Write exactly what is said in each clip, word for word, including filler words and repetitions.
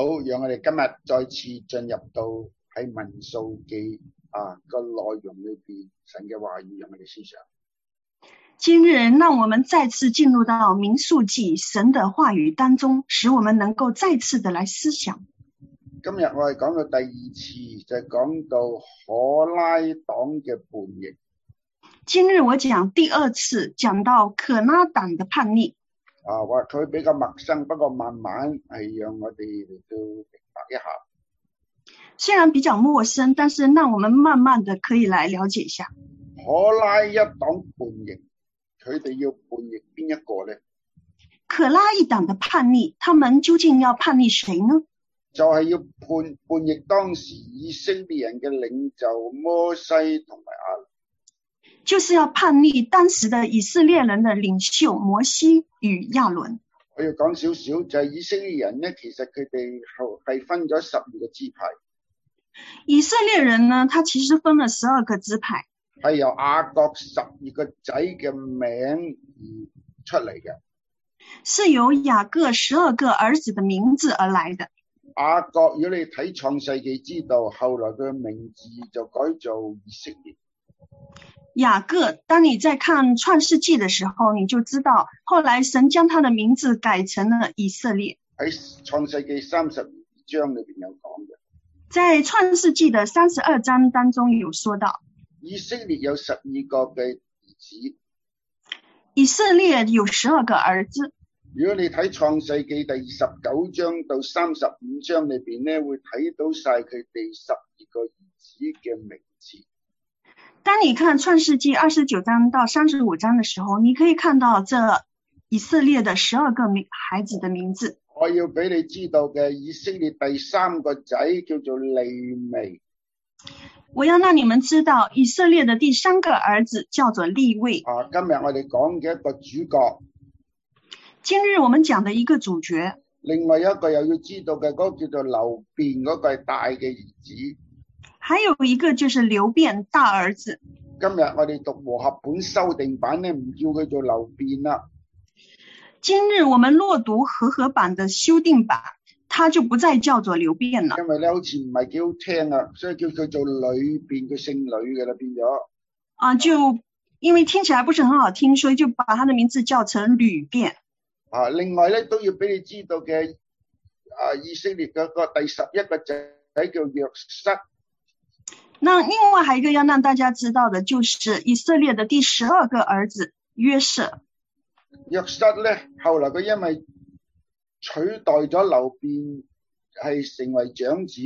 好，讓我哋今日再次進入到喺民數記啊個內容裏邊，神嘅話語讓我哋思想。 今日讓我們再次進入到民數記神的話語當中，使我們能夠再次的來思想。 今日我哋講到第二次，就係講到可拉黨嘅叛逆。 今日我講第二次，講到可拉黨的叛逆。 啊，或佢比較陌生，不過慢慢係讓我哋嚟到明白一下。 雖然比較陌生，但是讓我們慢慢的可以來了解一下。 可拉一黨叛逆，佢哋要叛逆邊一個呢？ 可拉一黨的叛逆，他們究竟要叛逆誰呢？ 就係要叛叛逆當時以色列人嘅領袖摩西同埋亞倫。 就是要叛逆當時的以色列人的領袖摩西與亞倫。 我要講少少，就係以色列人呢，其實佢哋係分咗十二個支派。 以色列人呢，他其實分了十二個支派， 係由雅各十二個仔嘅名而出嚟嘅。 是由雅各十二個兒子的名字而來的。 雅各，如果你睇創世記知道，後來佢嘅名字就改做以色列。 雅各，當你在看創世記的時候，你就知道後來神將他的名字改成了以色列。 喺創世記三十二章裏邊有講嘅。 在創世記的三十二章當中有說到， 以色列有十二個嘅兒子。 以色列有十二個兒子。 如果你睇創世記第二十九章到三十五章裏邊呢，會睇到晒佢哋十二個兒子嘅名字。 當你看創世記二十九章到三十五章的時候，你可以看到這以色列的十二個孩子的名字。 我要俾你知道嘅，以色列第三個仔叫做利未。 我要讓你們知道，以色列的第三個兒子叫做利未。 啊，今日我哋講嘅一個主角。 今日我們講的一個主角。 另外一個又要知道嘅，嗰個叫做流便，嗰個係大嘅兒子。 還有一個就是流便，大兒子。 今日我哋讀和合本修訂版呢，唔叫佢做流便啦。 今日我們若讀和合版的修訂版，它就不再叫做流便了。 因為咧好似唔係幾好聽啊，所以叫佢做呂便，佢姓呂嘅啦，變咗。 啊，就因為聽起來不是很好聽，所以就把他的名字叫成呂便。 啊，另外咧都要俾你知道嘅，啊以色列嗰個第十一個仔叫約瑟。 那另外還有一個要讓大家知道的，就是以色列的第十二個兒子約瑟。 約瑟咧，後來佢因為取代咗流便，係成為長子。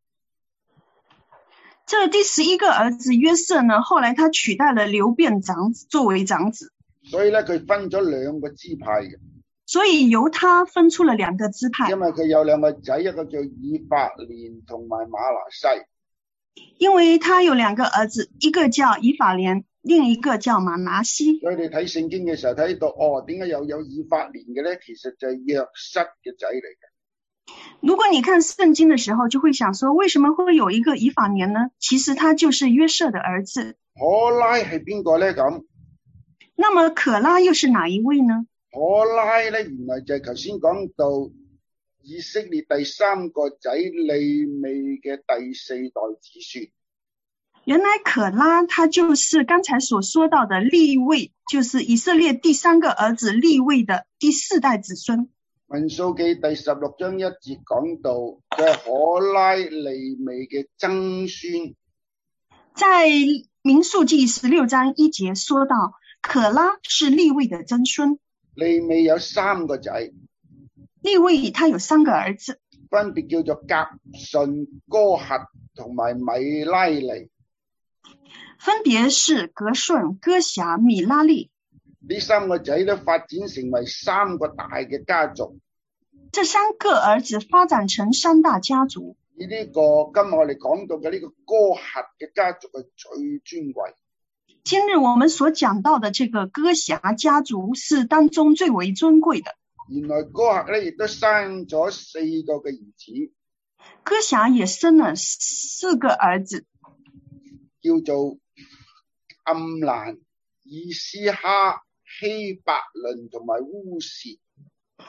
這第十一個兒子約瑟呢，後來他取代了流便長子作為長子。所以咧，佢分咗兩個支派嘅。所以由他分出了兩個支派。 因為佢有兩個仔，一個叫以法蓮同埋馬拿西。 因為他有兩個兒子，一個叫以法蓮，另一個叫馬拿西。 所以你睇聖經嘅時候睇到，哦，點解又有以法蓮嘅咧？其實就係約瑟嘅仔嚟嘅。 如果你看聖經的時候，就會想說，為什麼會有一個以法蓮呢？其實他就是約瑟的兒子。 可拉係邊個咧？咁， 那麼可拉又是哪一位呢？ 可拉咧，原來就係頭先講到以色列第三個仔利未嘅第四代子孫。 原來可拉他就是剛才所說到的利未，就是以色列第三個兒子利未的第四代子孫。 民數記第十六章一節講到嘅可拉利未嘅曾孫。 在民數記十六章一節說到，可拉是利未的曾孫。 利未有三個仔。 利未他有三個兒子， 分別叫做革順、哥轄同埋米拉利。 分別是革順、哥轄、米拉利。 呢三個仔都發展成為三個大嘅家族。 這三個兒子發展成三大家族。 而呢個今日我哋講到嘅呢個哥轄嘅家族係最尊貴。 今日我們所講到的這個哥轄家族是當中最為尊貴的。 原來哥轄咧亦都生咗四個嘅兒子。 哥轄也生了四個兒子， 叫做暗蘭、以斯哈、希伯倫同埋烏薛。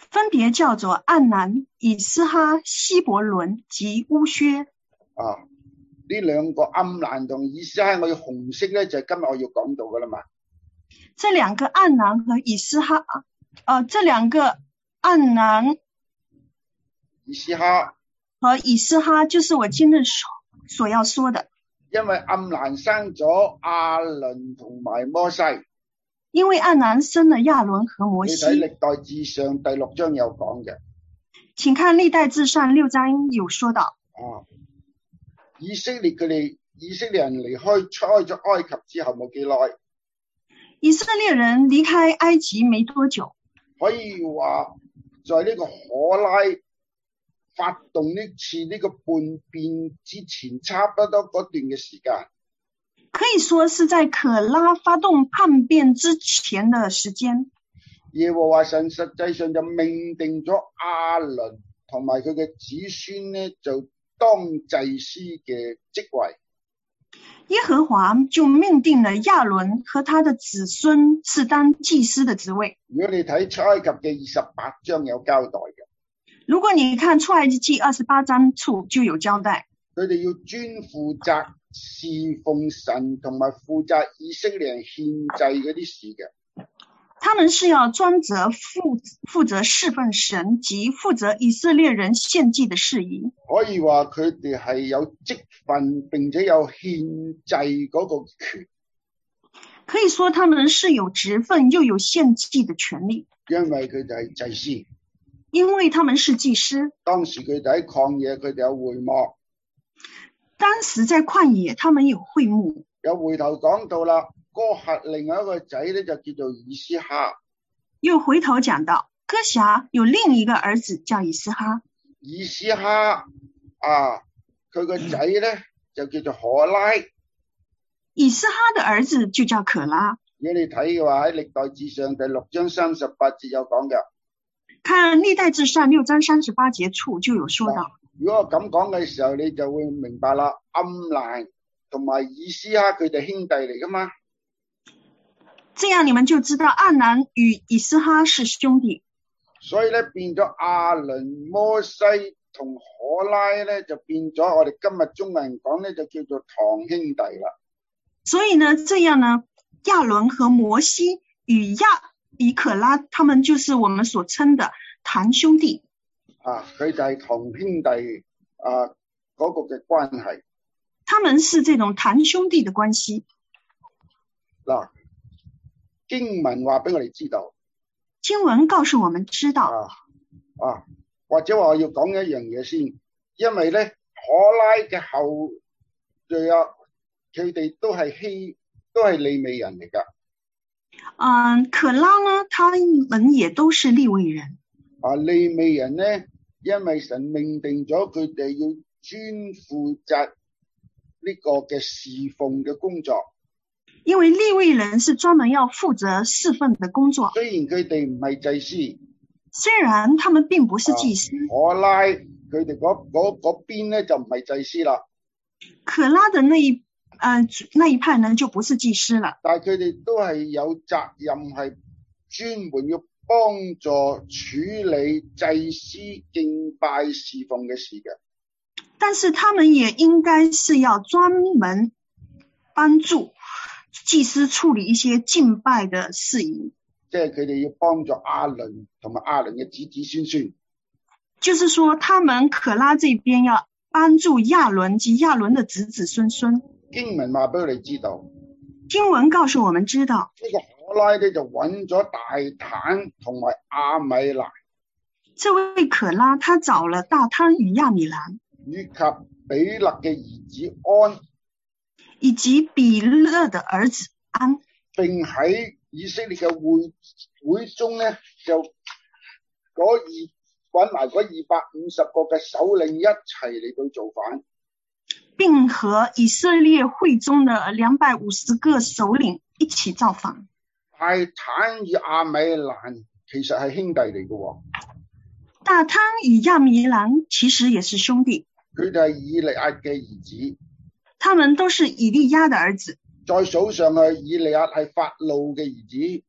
分別叫做暗蘭、以斯哈、希伯倫及烏薛。 啊，呢兩個暗蘭同以斯哈，我要紅色咧，就係今日我要講到噶啦嘛。 這兩個暗蘭和以斯哈，呃，這兩個暗蘭、 以斯哈和以斯哈，就是我今日所所要說的。 因為暗蘭生咗亞倫同埋摩西。 因為暗蘭生了亞倫和摩西。 你睇歷代志上第六章有講嘅。 請看歷代志上六章有說到。 啊，以色列佢哋以色列人離開出開咗埃及之後冇幾耐。 以色列人離開埃及沒多久。 可以話在呢個可拉發動呢次呢個叛變之前，差不多嗰段嘅時間。 可以說是在可拉發動叛變之前的時間。 耶和華神實際上就命定咗亞倫同埋佢嘅子孫呢，就當祭司嘅職位。 耶和華就命定了亞倫和他的子孫是當祭司的職位。 如果你睇出埃及嘅二十八章有交代嘅。 如果你看出埃及記二十八章處就有交代。 佢哋要專負責侍奉神同埋負責以色列人獻祭嗰啲事嘅。 他們是要專責負負責侍奉神及負責以色列人獻祭的事宜。 可以話佢哋係有職分並且有獻祭嗰個權。 可以說他們是有職分又有獻祭的權利。 因為佢哋係祭司。 因為他們是祭司。 當時佢哋喺曠野，佢哋有會幕。 當時在曠野，他們有會幕。 有回頭講到啦，哥轄另外一個仔咧就叫做以斯哈。 又回頭講到哥轄有另一個兒子叫以斯哈。 以斯哈啊，佢個仔咧就叫做可拉。 以斯哈的兒子就叫可拉。 如果你睇嘅話，喺歷代志上第六章三十八節有講嘅。 看歷代志上六章三十八節處就有說到。 如果我咁講嘅時候，你就會明白啦。暗蘭同埋以斯哈佢哋兄弟嚟噶嘛？ 這樣你們就知道暗蘭與以斯哈是兄弟。 所以咧變咗亞倫、摩西同可拉咧，就變咗我哋今日中國人講咧就叫做堂兄弟啦。 所以呢，這樣呢，亞倫和摩西與亞與可拉，他們就是我們所稱的堂兄弟。 啊，佢就係堂兄弟啊嗰個嘅關係。 他們是這種堂兄弟的關係。 嗱，經文話俾我哋知道。 經文告訴我們知道。 啊啊，或者話我要講一樣嘢先，因為咧可拉嘅後裔啊，佢哋都係希都係利未人嚟噶。 嗯，可拉呢，他們也都是利未人。 啊，利未人呢，因為神命定咗佢哋要專負責呢個嘅侍奉嘅工作。 因為利未人是專門要負責侍奉的工作。 雖然佢哋唔係祭司。 雖然他們並不是祭司。 啊、可拉佢哋嗰嗰嗰邊咧就唔係祭司啦。 可拉的那一呃那一派呢就不是祭司了。 但係佢哋都係有責任係專門要幫助處理祭司敬拜侍奉嘅事嘅。但是他們也應該是要專門幫助祭司處理一些敬拜的事宜。 即係佢哋要幫助亞倫同埋亞倫嘅子子孫孫。 就是說他們可拉這邊要幫助亞倫及亞倫的子子孫孫。 經文話俾我哋知道。 經文告訴我們知道。 呢、這個可拉咧就揾咗大坦同埋亞米蘭。 這位可拉他找了大坦與亞米蘭。 以及比勒嘅兒子安。 以及比勒的兒子安。 並喺以色列嘅會會中咧，就嗰二揾埋嗰二百五十個嘅首領一齊嚟到造反， 並和以色列會中的兩百五十個首領一起造反。 大坦與亞米蘭其實係兄弟嚟嘅。 大坦與亞米蘭其實也是兄弟。 佢哋係以利亞嘅兒子。 他們都是以利亞的兒子。 再數上去，以利亞係法老嘅兒子。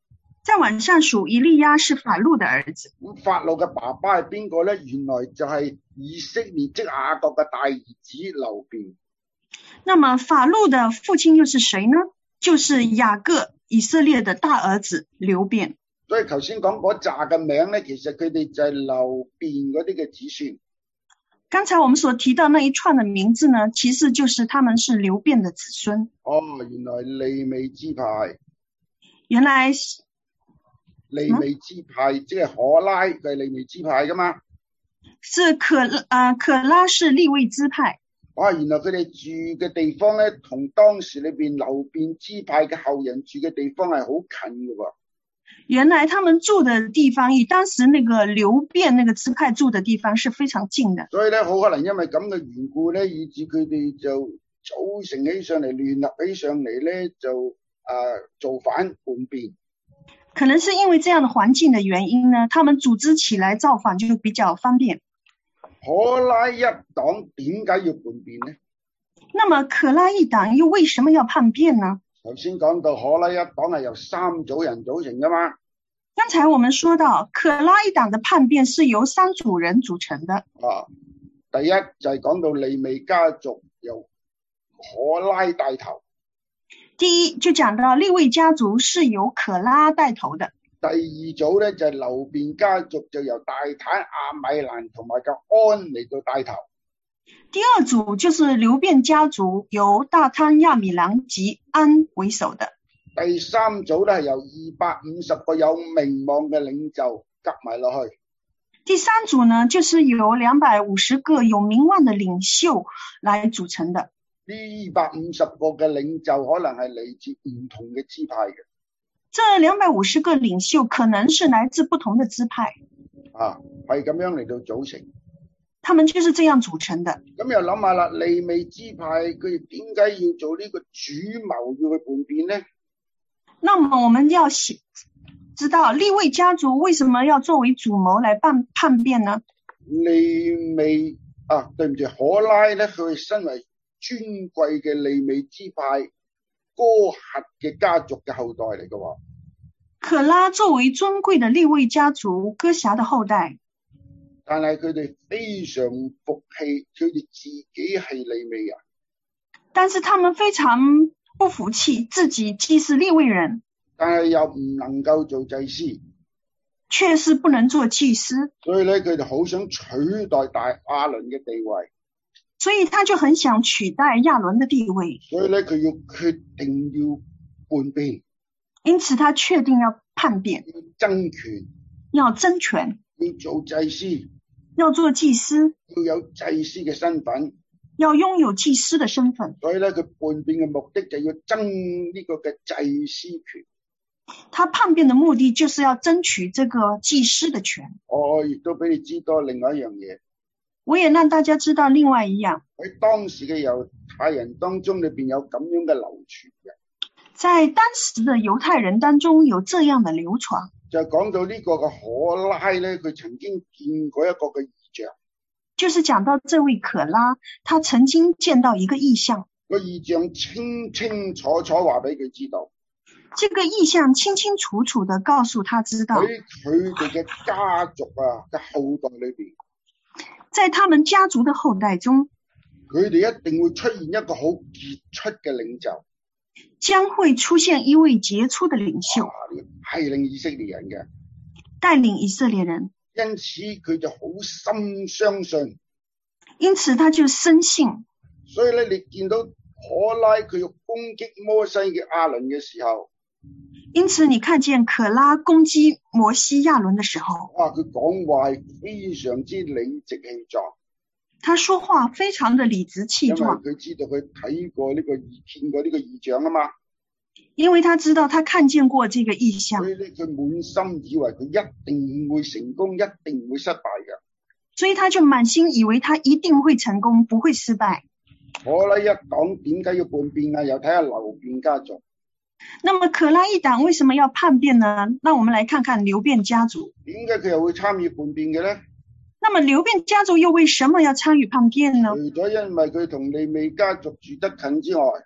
再往上數，以利亞是法路的兒子。 咁法路嘅爸爸係邊個咧？原來就係以色列即雅各嘅大兒子流便。 那麼法路的父親又是誰呢？就是雅各以色列的大兒子流便。 所以頭先講嗰紮嘅名咧，其實佢哋就係流便嗰啲嘅子孫。 剛才我們所提到那一串的名字呢，其實就是他們是流便的子孫。 哦，原來利未支派。 原來利未支派、嗯、即係可拉佢係利未支派噶嘛？ 是可啊、呃，可拉是利未支派。 哇、哦，原來佢哋住嘅地方咧，同當時裏邊流便支派嘅後人住嘅地方係好近嘅喎。 原來他們住的地方與當時那個流便那個支派住的地方是非常近的。 所以咧，好可能因為咁嘅緣故咧，以致佢哋就組成起上嚟，聯合起上嚟咧，就啊造反叛變。 可能是因為這樣的環境的原因呢，他們組織起來造反就比較方便。 可拉一黨點解要叛變呢？ 那麼可拉一黨又為什麼要叛變呢？ 頭先講到可拉一黨係由三組人組成噶嘛？ 剛才我們說到可拉一黨的叛變是由三組人組成的。 啊，第一就係講到利未家族由可拉帶頭。 第一就講到利未家族是由可拉帶頭的。 第二組咧就係流便家族就由大坦、亞米蘭同埋個安嚟到帶頭。 第二組就是流便家族由大坦、亞米蘭及安為首的。 第三組咧係由二百五十個有名望嘅領袖夾埋落去。 第三組呢，就是由兩百五十個有名望的領袖來組成的。 呢二百五十個嘅領袖可能係嚟自唔同嘅支派嘅。 這兩百五十個領袖可能是來自不同的支派。 啊，係咁樣嚟到組成。 他們就是這樣組成的。 咁又諗下啦，利未支派佢點解要做呢個主謀要去叛變呢？ 那麼我們要知道利未家族為什麼要作為主謀來辦叛變呢？ 利未啊，對唔住，可拉咧，佢身為尊貴嘅利未支派哥轄嘅家族嘅後代嚟嘅喎。 可拉作為尊貴的利未家族哥轄的後代， 但係佢哋非常服氣，佢哋自己係利未人。 但是他們非常不服氣，自己既是利未人， 但係又唔能夠做祭司， 卻是不能做祭司。 所以咧，佢哋好想取代大亞倫嘅地位。 所以他就很想取代亞倫的地位。 所以咧，佢要決定要叛變。 因此，他確定要叛變， 要爭權， 要爭權， 要做祭司， 要做祭司， 要有祭司嘅身份， 要擁有祭司的身份。 所以咧，佢叛變嘅目的就要爭呢個嘅祭司權。 他叛變的目的就是要爭取這個祭司的權。 我亦都俾你知多另外一樣嘢。 我也讓大家知道另外一樣。 喺當時嘅猶太人當中，裏邊有咁樣嘅流傳嘅。 在當時的猶太人當中有這樣的流傳。 就講到呢個嘅可拉咧，佢曾經見過一個嘅異象。 就是講到這位可拉，他曾經見到一個異象。 個異象清清楚楚話俾佢知道。 這個異象清清楚楚地告訴他知道。 喺佢哋嘅家族啊嘅後代裏邊， 在他們家族的後代中， 佢哋一定會出現一個好傑出嘅領袖， 將會出現一位傑出的領袖， 係領以色列人嘅， 帶領以色列人。 因此佢就好深相信， 因此他就深信。 所以咧，你見到可拉佢要攻擊摩西嘅亞倫嘅時候， 因此你看見可拉攻擊摩西亞倫的時候， 哇！佢講話係非常之理直氣壯。 他說話非常的理直氣壯， 因為佢知道佢睇過呢個異見過呢個異象啊嘛。 因為他知道他看見過這個異象， 所以咧佢滿心以為佢一定會成功，一定會失敗嘅。 所以他就滿心以為他一定會成功，不會失敗。 可拉一黨點解要叛變啊？又睇下流便家族。 那麼可拉一黨為什麼要叛變呢？那我們來看看流便家族。 點解佢又會參與叛變嘅呢？ 那麼流便家族又為什麼要參與叛變呢？ 除咗因為佢同利未家族住得近之外，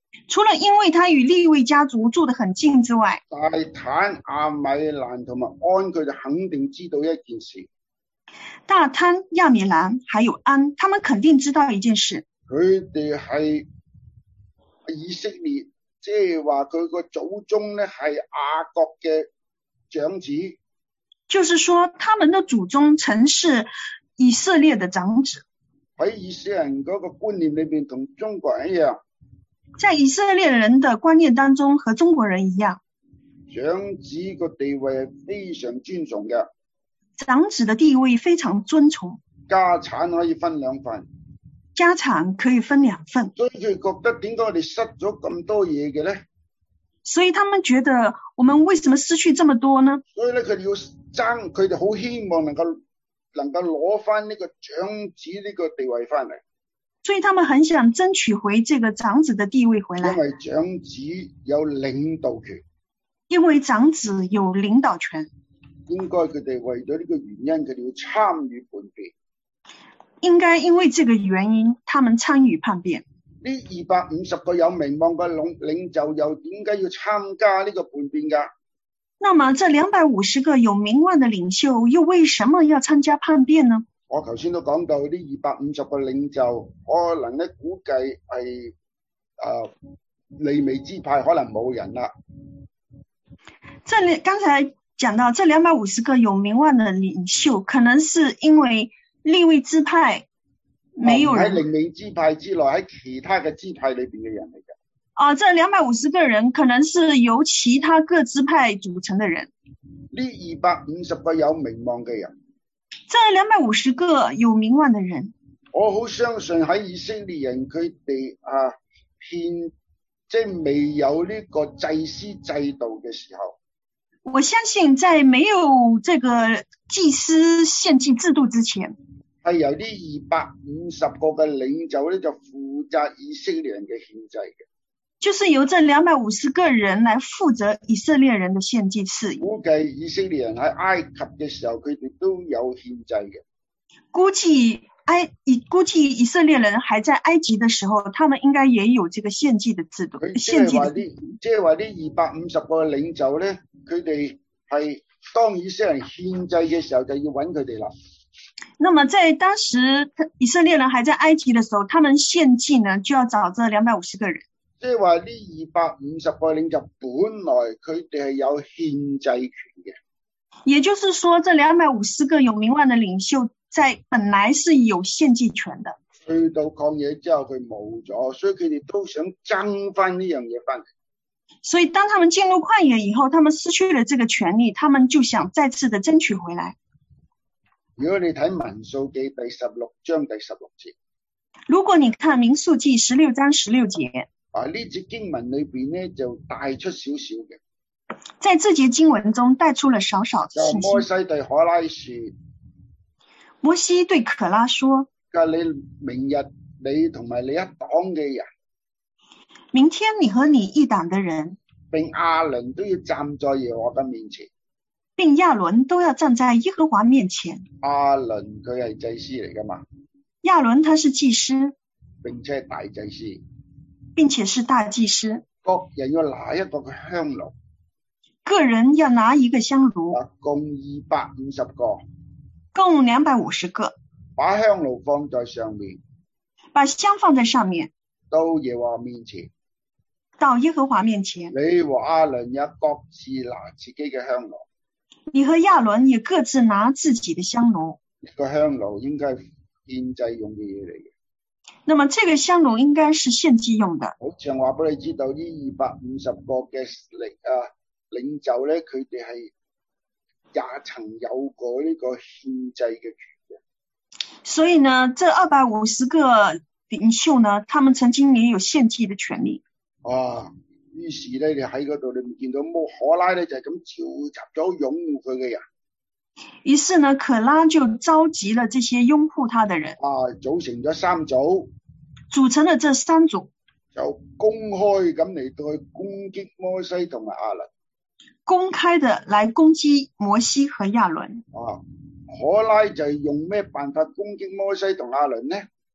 除了因為他與利未家族住得很近之外， 大坦、亞米蘭同埋安佢就肯定知道一件事。 大坦、亞米蘭還有安，他們肯定知道一件事。 佢哋係以色列，即係話佢個祖宗咧係雅各嘅長子。 就是說，他們的祖宗曾是以色列的長子。 喺以色列人嗰個觀念裏邊，同中國人一樣。 在以色列人的觀念當中，和中國人一樣， 長子個地位係非常尊重嘅。 長子的地位非常尊崇， 家產可以分兩份。 家產可以分兩份。 所以佢覺得點解我哋失咗咁多嘢嘅咧？ 所以他們覺得我們為什麼失去這麼多呢？ 所以咧，佢哋要爭，佢哋好希望能夠能夠攞翻呢個長子呢個地位翻嚟。 所以他們很想爭取回這個長子的地位回來。 因為長子有領導權。 因為長子有領導權。 應該佢哋為咗呢個原因，佢哋要參與叛變。 應該因為這個原因，他們參與叛變。 呢二百五十個有名望嘅領領袖又點解要參加呢個叛變㗎？ 那麼這兩百五十個有名望的領袖又為什麼要參加叛變呢？ 我頭先都講到呢二百五十個領袖，可能咧估計係誒利未支派可能冇人啦。 這裏剛才講到這兩百五十個有名望的領袖，可能是因為利未支派沒有人。 喺利未支派之內，喺其他嘅支派裏邊嘅人嚟嘅。 啊，這兩百五十個人可能是由其他各支派組成的人。 呢二百五十個有名望嘅人。 這兩百五十個有名望的人， 我好相信喺以色列人佢哋啊獻即係未有呢個祭司制度嘅時候， 我相信在沒有這個祭司獻祭制度之前， 係由呢二百五十個嘅領袖咧就負責以色列人嘅獻祭嘅， 就是由這兩百五十個人來負責以色列人的獻祭事宜。 估計以色列人喺埃及嘅時候，佢哋都有獻祭嘅。估計埃以估計以色列人還在埃及的時候，他們應該也有這個獻祭的制度。獻祭的制度。 即係話呢二百五十個領袖咧，佢哋係當以色列人獻祭嘅時候，就要揾佢哋啦。 那麼在當時以色列人還在埃及的時候，他們獻祭呢就要找這兩百五十個人。 即係話呢二百五十個領袖本來佢哋係有獻祭權嘅， 也就是說，這兩百五十個有名望的領袖在本來是有獻祭權的。 去到曠野之後佢冇咗，所以佢哋都想爭翻呢樣嘢翻嚟。 所以當他們進入曠野以後，他們失去了這個權利，他們就想再次的爭取回來。 如果你睇民數記第十六章第十六節， 如果你看民數記十六章十六節。 啊！呢節經文裏邊咧就帶出少少嘅， 在這節經文中帶出了少少的信息。 就摩西對可拉說， 摩西對可拉說： 噶你明日你同埋你一黨嘅人， 明天你和你一黨的人， 並亞倫都要站在耶和華嘅面前， 並亞倫都要站在耶和華面前。 亞倫佢係祭司嚟噶嘛？ 亞倫他是祭司， 並且係大祭司。 並且是大祭司， 各人要拿一個嘅香爐， 個人要拿一個香爐， 共二百五十個， 共兩百五十個， 把香爐放在上面， 把香放在上面， 到耶和華面前， 到耶和華面前， 你和亞倫也各自拿自己嘅香爐， 你和亞倫也各自拿自己的香爐， 呢個香爐應該係獻祭用嘅嘢嚟嘅。 那麼這個香爐應該是獻祭用的。 好像話俾你知道，呢二百五十個嘅領啊領袖咧，佢哋係也曾有過呢個獻祭嘅權嘅。 所以呢，這二百五十個領袖呢，他們曾經也有獻祭的權利。 啊，於是咧，你喺嗰度你唔見到摩可拉咧，就係咁召集咗擁護佢嘅人。 於是呢，可拉就召集了這些擁護他的人， 啊，組成咗三組， 組成了這三組， 就公開咁嚟到去攻擊摩西同埋亞倫， 公開的來攻擊摩西和亞倫。 啊，可拉就係用咩辦法攻擊摩西同亞倫呢？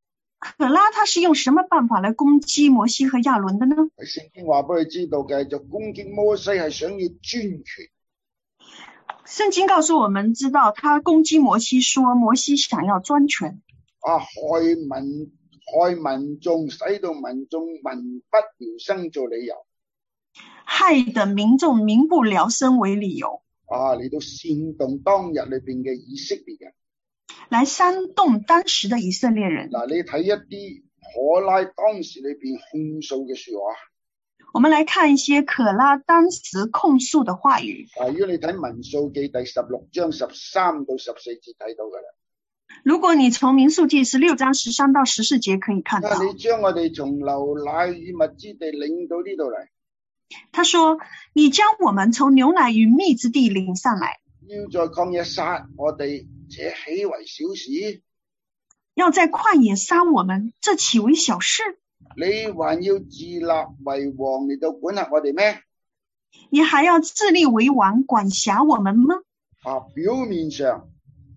可拉他是用什麼辦法來攻擊摩西和亞倫的呢？ 聖經話俾佢知道嘅就攻擊摩西係想要專權。 聖經告訴我們知道他攻擊摩西說摩西想要專權。 啊，害民害民眾，使到民眾民不聊生做理由。 害得民眾民不聊生為理由。 啊，嚟到煽動當日裏邊嘅以色列人。 來煽動當時的以色列人。 嗱，你睇一啲可拉當時裏邊控訴嘅說話。 我們來看一些可拉當時控訴的話語。 啊，如果你睇民數記第十六章十三到十四節睇到噶啦。 如果你從民數記十六章十三到十四節可以看到。 你將我哋從流奶與蜜之地領到呢度嚟。 他說：你將我們從牛奶與蜜之地領上來。 要在曠野殺我哋，這豈為小事？ 要在曠野殺我們，這豈為小事？ 你還要自立為王嚟到管轄我哋咩？ 你還要自立為王管轄我們嗎？ 啊，表面上，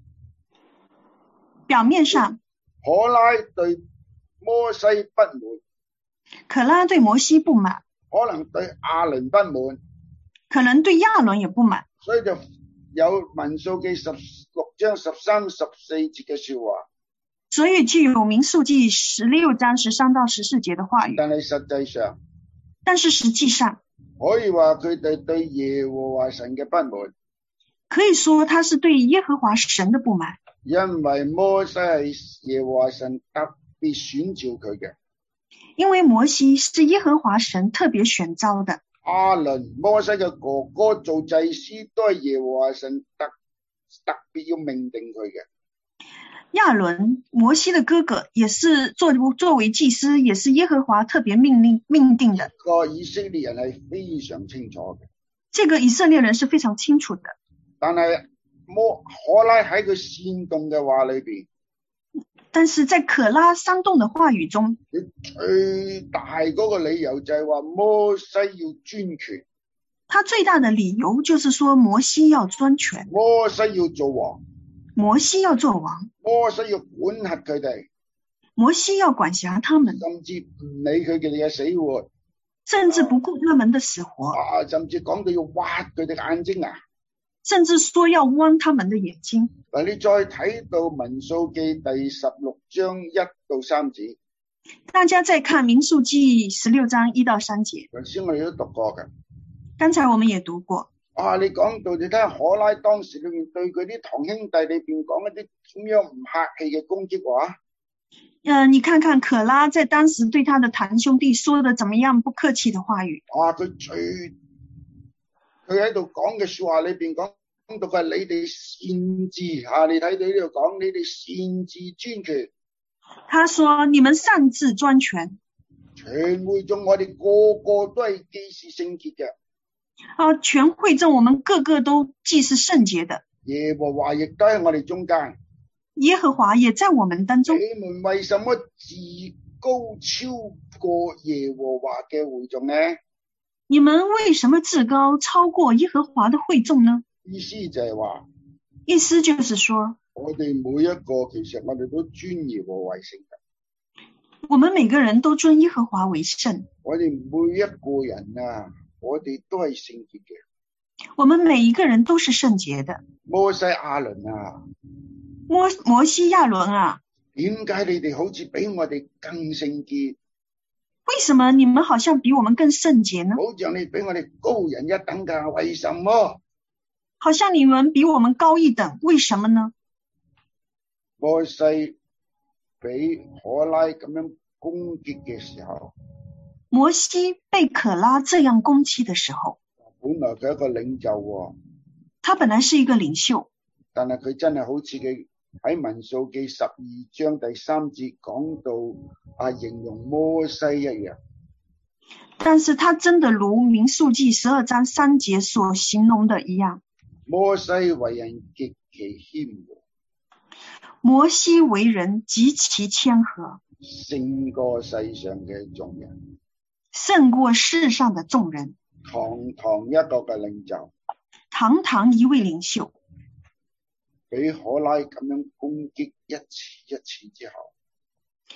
表面上， 可拉對摩西不滿， 可拉對摩西不滿， 可能對亞倫不滿， 可能對亞倫也不滿， 所以就有民數記十六章十三十四節嘅說話。 所以就有民數記十六章十三到十四節的話語。 但係實際上， 但是實際上， 可以話佢哋對耶和華神嘅不滿。 可以說他是對耶和華神的不滿。 因為摩西係耶和華神特別選召佢嘅。 因為摩西是耶和華神特別選召的。 亞倫摩西嘅哥哥做祭司都係耶和華神特特別要命定佢嘅。 亞倫摩西的哥哥也是作作為祭司，也是耶和華特別命令命定的。 個以色列人係非常清楚嘅。 這個以色列人是非常清楚的。 但係摩可拉喺佢煽動嘅話裏邊， 但是在可拉煽動的話語中， 佢最大嗰個理由就係話摩西要專權。 他最大的理由就是說摩西要專權， 摩西要做王， 摩西要做王， 摩西要管轄佢哋， 摩西要管轄他們， 甚至唔理佢哋嘅死活， 甚至不顧他們的死活， 啊，甚至講到要挖佢哋眼睛啊， 甚至說要剜他們的眼睛。 嗱，你再睇到民數記第十六章一到三節， 大家再看民數記十六章一到三節。 頭先我哋都讀過嘅， 剛才我們也讀過。 啊，你講到你睇下可拉當時裏面對佢啲堂兄弟裏邊講一啲咁樣唔客氣嘅攻擊話。 呃，你看看可拉在當時對他的堂兄弟說的怎麼樣不客氣的話語。 啊，佢最佢喺度講嘅說話裏邊講到佢係你哋擅自啊，你睇到呢度講你哋擅自專權。 他說你們擅自專權。 全會眾我哋個個都係既是聖潔嘅。 啊，全會眾我們個個都既是聖潔的。 耶和華亦都喺我哋中間。 耶和華也在我們當中。 你們為什麼自高超過耶和華嘅會眾呢？ 你們為什麼自高超過耶和華的會眾呢？ 意思就係話， 意思就是說， 我哋每一個其實我哋都尊耶和華為聖嘅。 我們每個人都尊耶和華為聖。 我哋每一個人啊，我哋都係聖潔嘅。 我們每一個人都是聖潔的。 摩西亞倫啊， 摩摩西亞倫啊， 點解你哋好似比我哋更聖潔？ 為什麼你們好像比我們更聖潔呢？ 好像你比我哋高人一等㗎，為什麼？ 好像你們比我們高一等，為什麼呢？ 摩西俾可拉咁樣攻擊嘅時候， 摩西被可拉這樣攻擊的時候， 本來佢係一個領袖喎， 他本來是一個領袖， 但係佢真係好似佢喺民數記十二章第三節講到啊，形容摩西一樣。 但是他真的如民數記十二章三節所形容的一樣。 摩西為人極其謙和， 摩西為人極其謙和， 勝過世上嘅眾人， 勝過世上的眾人。 堂堂一個嘅領袖， 堂堂一位領袖， 俾可拉咁樣攻擊一次一次之後，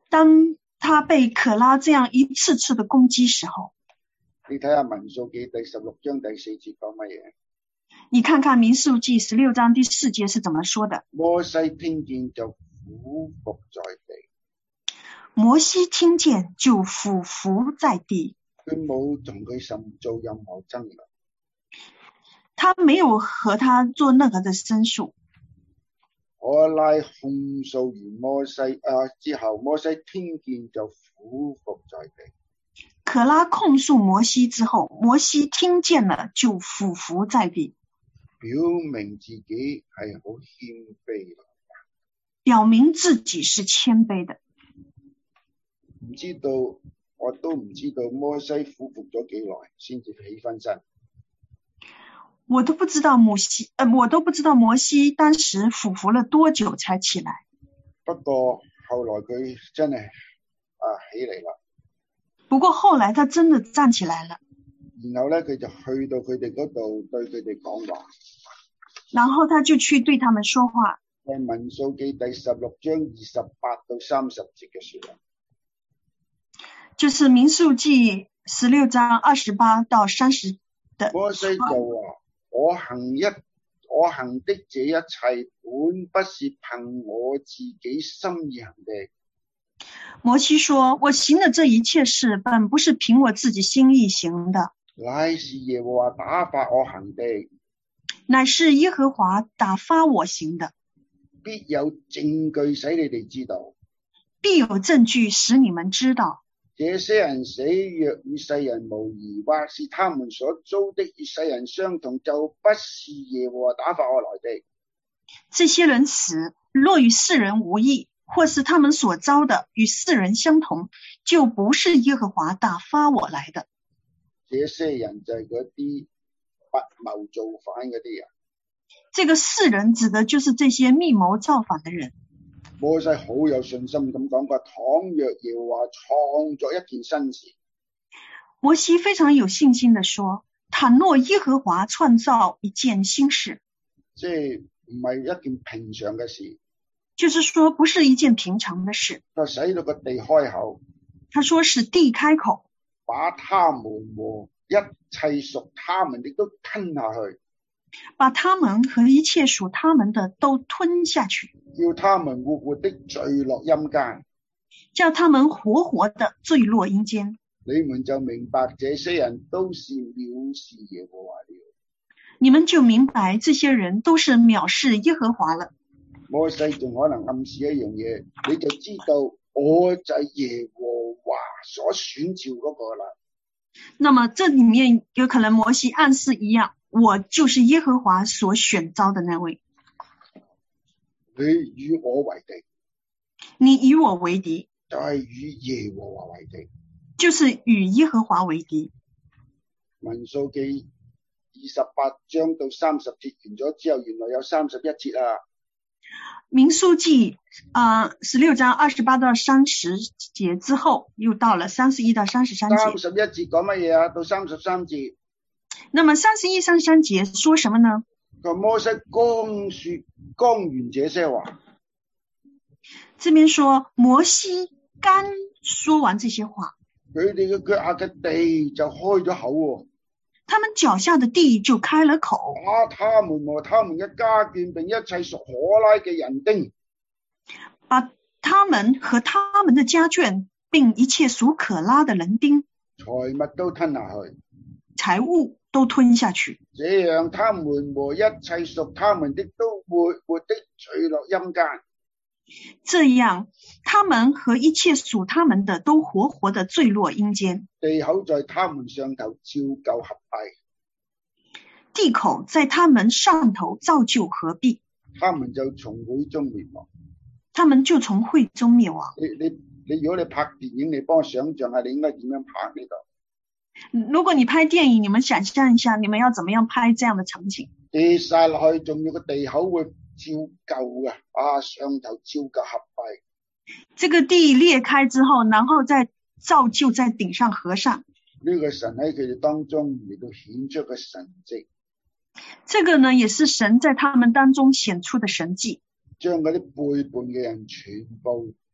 當他被可拉這樣一次次的攻擊時候， 你睇下民數記第十六章第四節講乜嘢？ 你看看民數記十六章第四節是怎麼說的？ 摩西聽見就俯伏在地。 摩西聽見就俯伏在地。 佢冇同佢甚做任何爭論。 他沒有和他做任何的申訴。 可拉控訴完摩西啊之後，摩西聽見就俯伏在地。 可拉控訴摩西之後，摩西聽見了就俯伏在地， 表明自己係好謙卑， 表明自己是謙卑的。 唔知道，我都唔知道摩西俯伏咗幾耐先至起翻身。 我都不知道摩西，呃，我都不知道摩西當時俯伏了多久才起來。 不過後來佢真係啊起嚟啦。 不過後來他真的站起來了。 然後咧，佢就去到佢哋嗰度對佢哋講話。 然後他就去對他們說話。 係民數記第十六章二十八到三十節嘅說話。 就是民數記十六章二十八到三十的。 摩西就話：我行一我行的這一切，本不是憑我自己心意行的。 摩西說：我行的這一切事，本不是憑我自己心意行的， 乃是耶和華打發我行的。 乃是耶和華打發我行的。 必有證據使你哋知道。 必有證據使你們知道。 這些人死若與世人無異，或是他們所遭的與世人相同，就不是耶和華打發我來的。 這些人死若與世人無異，或是他們所遭的與世人相同，就不是耶和華打發我來的。 這些人就係嗰啲密謀造反嗰啲人。 這個世人指的就是這些密謀造反的人。 摩西好有信心咁講過，倘若耶和華創作一件新事。 摩西非常有信心地說，倘若耶和華創造一件新事， 即係唔係一件平常嘅事。 就是說不是一件平常的事。 佢使到個地開口。 他說使地開口， 把他們和一切屬他們的都吞下去。 把他們和一切屬他們的都吞下去， 叫他們活活的墜落陰間， 叫他們活活的墜落陰間。 你們就明白這些人都是藐視耶和華了。 你們就明白這些人都是藐視耶和華了。 摩西仲可能暗示一樣嘢，你就知道我就係耶和華所選召嗰個啦。 那麼這裏面有可能摩西暗示一樣，我就是耶和華所選召的那位。 你與我為敵， 你與我為敵， 就係與耶和華為敵， 就是與耶和華為敵。 民數記二十八章到三十節完咗之後，原來有三十一節啊。 民數記啊，十六章二十八到三十節之後，又到了三十一到三十三節。 三十一節講乜嘢啊？到三十三節。 那麼三十一、三十三節說什麼呢？ 個摩西剛說剛完這些話， 這邊說摩西剛說完這些話， 佢哋嘅腳下嘅地就開咗口喎。 他們腳下的地就開了口， 把他們和他們嘅家眷並一切屬可拉嘅人丁， 把他們和他們的家眷並一切屬可拉的人丁， 財物都吞下去， 財物都吞下去。 這樣他們和一切屬他們的都活活的墜落陰間。 這樣他們和一切屬他們的都活活的墜落陰間。 地口在他們上頭照舊合閉， 地口在他們上頭照舊合閉， 他們就從會中滅亡。 他們就從會中滅亡。 你你你如果你拍電影，你幫我想象下，你應該點樣拍呢度？ 如果你拍電影，你們想象一下，你們要怎麼樣拍這樣的場景？ 跌晒落去，仲要個地口會照舊嘅，啊，上頭照舊合閉。 這個地裂開之後，然後再照舊在頂上合上。 呢個神喺佢哋當中嚟到顯出個神蹟。 這個呢，也是神在他們當中顯出的神蹟。 將嗰啲背叛嘅人全部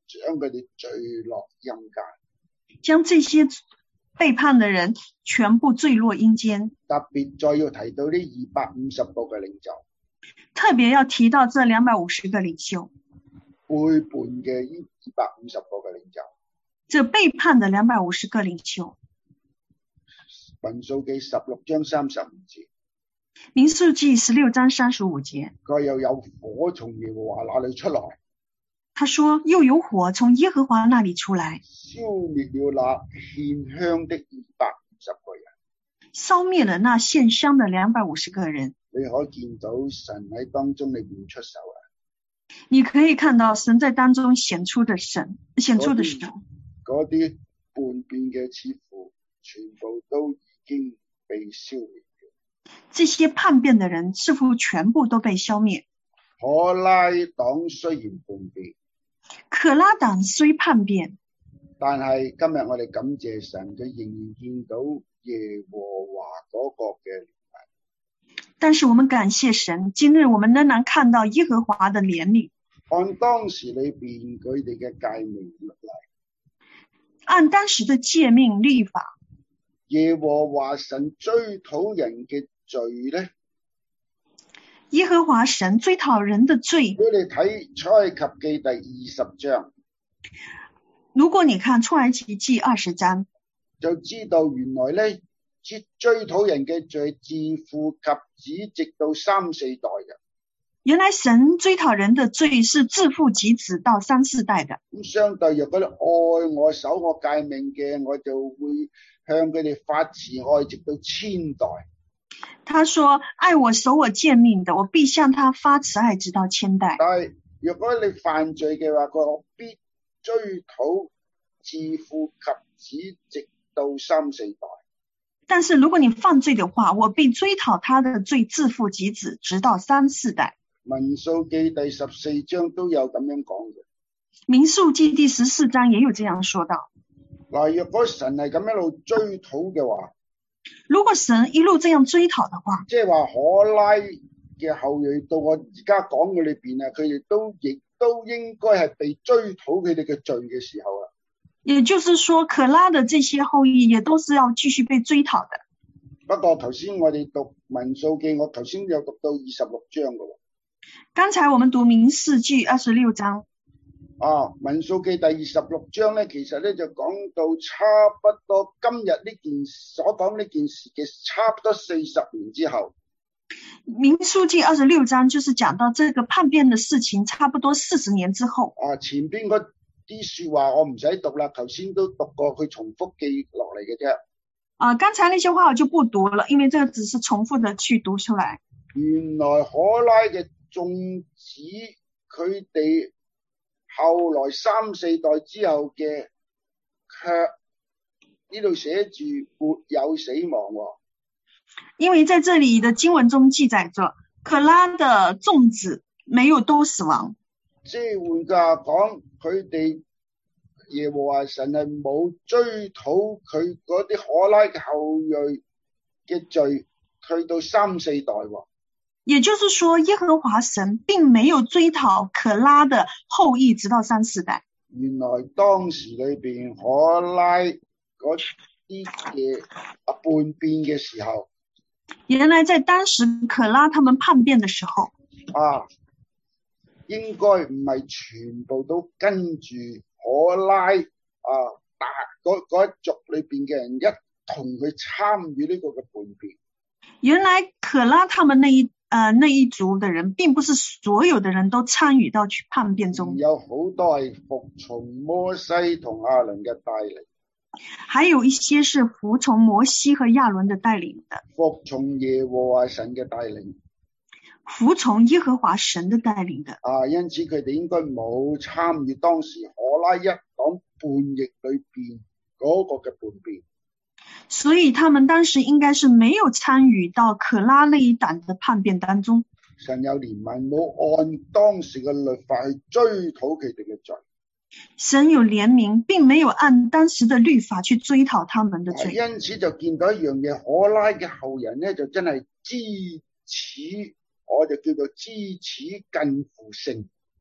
將佢哋墜落陰間， 將這些背叛的人全部墜落陰間。 特別再要提到呢二百五十個嘅領袖， 特別要提到這兩百五十個領袖， 背叛嘅呢二百五十個嘅領袖， 這背叛的兩百五十個領袖。 民數記十六章三十五節， 民數記十六章三十五節， 佢又有火從耶和華那裏出來， 他說又有火從耶和華那裏出來， 消滅了那獻香的二百五十個人， 消滅了那獻香的兩百五十個人。 你可見到神喺當中裏邊出手啊！ 你可以看到神在當中顯出的神，顯出的神。 嗰啲叛變嘅似乎全部都已經被消滅了。 這些叛變的人似乎全部都被消滅。 可拉黨雖然叛變， 可拉黨雖叛變， 但係今日我哋感謝神，佢仍然見到耶和華嗰個嘅憐憫。 但是我們感謝神，今日我們仍然看到耶和華的憐憫。 按當時裏邊佢哋嘅誡命律例， 按當時的誡命律法， 耶和華神追討人嘅罪咧， 耶和華神追討人的罪。 如果你睇出埃及記第二十章， 如果你看出埃及記二十章， 就知道原來咧，追追討人嘅罪自父及子直到三四代嘅。 原來神追討人的罪是自父及子到三四代的。 咁相對，若果你愛我守我誡命嘅，我就會向佢哋發慈愛直到千代。 他說愛我守我誡命的，我必向他發慈愛直到千代。 但係若果你犯罪嘅話，我必追討自父及子直到三四代。 但是如果你犯罪的話，我必追討他的罪自父及子直到三四代。 民數記第十四章都有咁樣講嘅。 民數記第十四章也有這樣說到。 嗱，若果神係咁一路追討嘅話， 如果神一路這樣追討的話， 即係話可拉嘅後裔到我而家講嘅裏邊啊，佢哋都亦都應該係被追討佢哋嘅罪嘅時候啊。 也就是說，可拉的這些後裔也都是要繼續被追討的。 不過頭先我哋讀民數記，我頭先有讀到二十六章嘅。 剛才我們讀民數記二十六章。 啊，民數記第二十六章咧，其實咧就講到差不多今日呢件所講呢件事嘅差不多四十年之後。 民數記二十六章就是講到這個叛變的事情，差不多四十年之後。 啊，前邊嗰啲說話我唔使讀啦，頭先都讀過，佢重複記落嚟嘅啫。 啊，剛才那些話我就不讀了，因為這個只是重複的去讀出來。 原來可拉嘅眾子，佢哋後來三四代之後嘅，卻呢度寫住沒有死亡喎。 因為在這裡的經文中記載着，可拉的眾子沒有都死亡。 即係換句話講，佢哋耶和華神係冇追討佢嗰啲可拉嘅後裔嘅罪，去到三四代喎。 也就是說，耶和華神並沒有追討可拉的後裔直到三四代。 原來當時裏邊可拉嗰啲嘅啊叛變嘅時候， 原來在當時可拉他們叛變的時候， 啊，應該唔係全部都跟住可拉啊，大嗰嗰一族裏邊嘅人一同去參與呢個嘅叛變。 原來可拉他們那一呃那一族的人，並不是所有的人都參與到去叛變中。 有好多係服從摩西同亞倫嘅帶領， 還有一些是服從摩西和亞倫的帶領的， 服從耶和華神嘅帶領， 服從耶和華神的帶領的。 啊，因此佢哋應該冇參與當時可拉一黨叛逆裏邊嗰個嘅叛變。 所以他們當時應該是沒有參與到可拉那一黨的叛變當中。 神有憐憫，冇按當時嘅律法去追討佢哋嘅罪。 神有憐憫，並沒有按當時的律法去追討他們的罪。 因此就見到一樣嘢，可拉嘅後人咧就真係知恥，我就叫做知恥近乎聖。